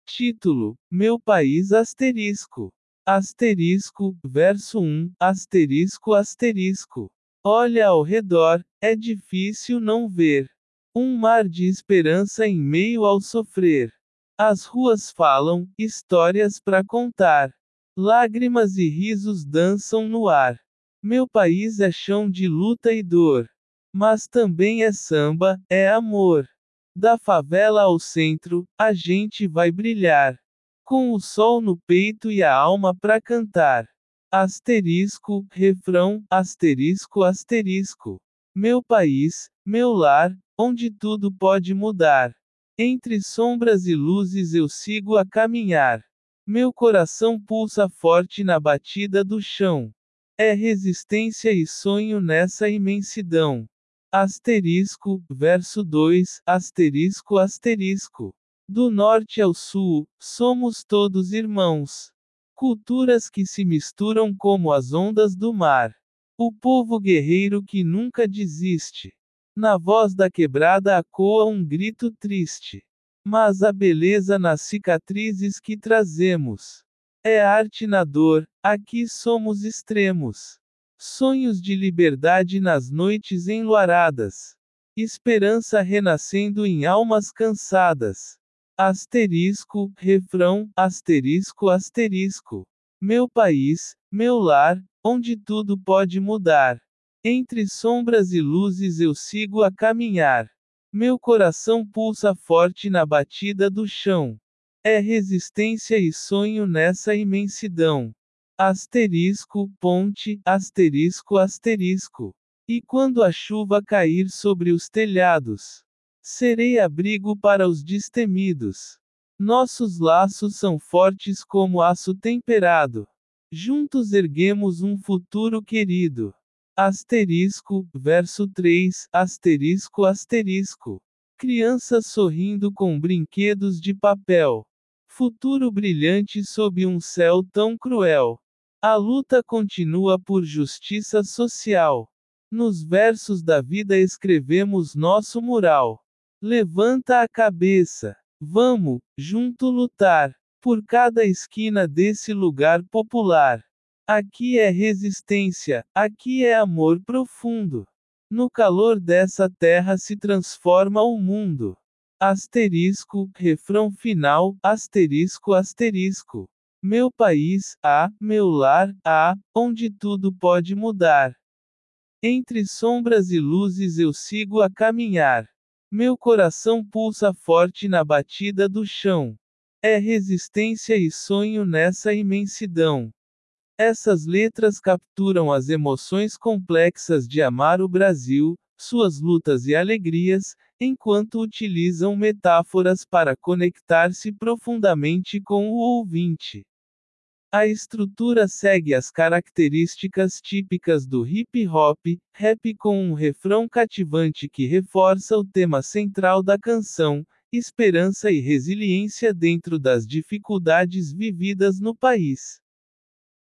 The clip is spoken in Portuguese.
Título: Meu país asterisco. Asterisco, verso 1, asterisco asterisco. Olha ao redor, é difícil não ver um mar de esperança em meio ao sofrer. As ruas falam, histórias para contar. Lágrimas e risos dançam no ar. Meu país é chão de luta e dor. Mas também é samba, é amor. Da favela ao centro, a gente vai brilhar. Com o sol no peito e a alma pra cantar. Asterisco, refrão, asterisco asterisco. Meu país, meu lar, onde tudo pode mudar. Entre sombras e luzes eu sigo a caminhar. Meu coração pulsa forte na batida do chão. É resistência e sonho nessa imensidão. Asterisco, verso 2, asterisco asterisco. Do norte ao sul, somos todos irmãos. Culturas que se misturam como as ondas do mar. O povo guerreiro que nunca desiste. Na voz da quebrada ecoa um grito triste. Mas a beleza nas cicatrizes que trazemos. É arte na dor, aqui somos extremos. Sonhos de liberdade nas noites enluaradas. Esperança renascendo em almas cansadas. Asterisco, refrão, asterisco asterisco. Meu país, meu lar, onde tudo pode mudar. Entre sombras e luzes eu sigo a caminhar. Meu coração pulsa forte na batida do chão. É resistência e sonho nessa imensidão. Asterisco, ponte, asterisco asterisco. E quando a chuva cair sobre os telhados, serei abrigo para os destemidos. Nossos laços são fortes como aço temperado. Juntos erguemos um futuro querido. Asterisco, verso 3, asterisco asterisco. Crianças sorrindo com brinquedos de papel. Futuro brilhante sob um céu tão cruel. A luta continua por justiça social. Nos versos da vida escrevemos nosso mural. Levanta a cabeça. Vamos, junto lutar. Por cada esquina desse lugar popular. Aqui é resistência, aqui é amor profundo. No calor dessa terra se transforma o mundo. Asterisco, refrão final, asterisco asterisco. Meu país, meu lar, onde tudo pode mudar. Entre sombras e luzes eu sigo a caminhar. Meu coração pulsa forte na batida do chão. É resistência e sonho nessa imensidão. Essas letras capturam as emoções complexas de amar o Brasil, suas lutas e alegrias, enquanto utilizam metáforas para conectar-se profundamente com o ouvinte. A estrutura segue as características típicas do hip hop, rap com um refrão cativante que reforça o tema central da canção, esperança e resiliência dentro das dificuldades vividas no país.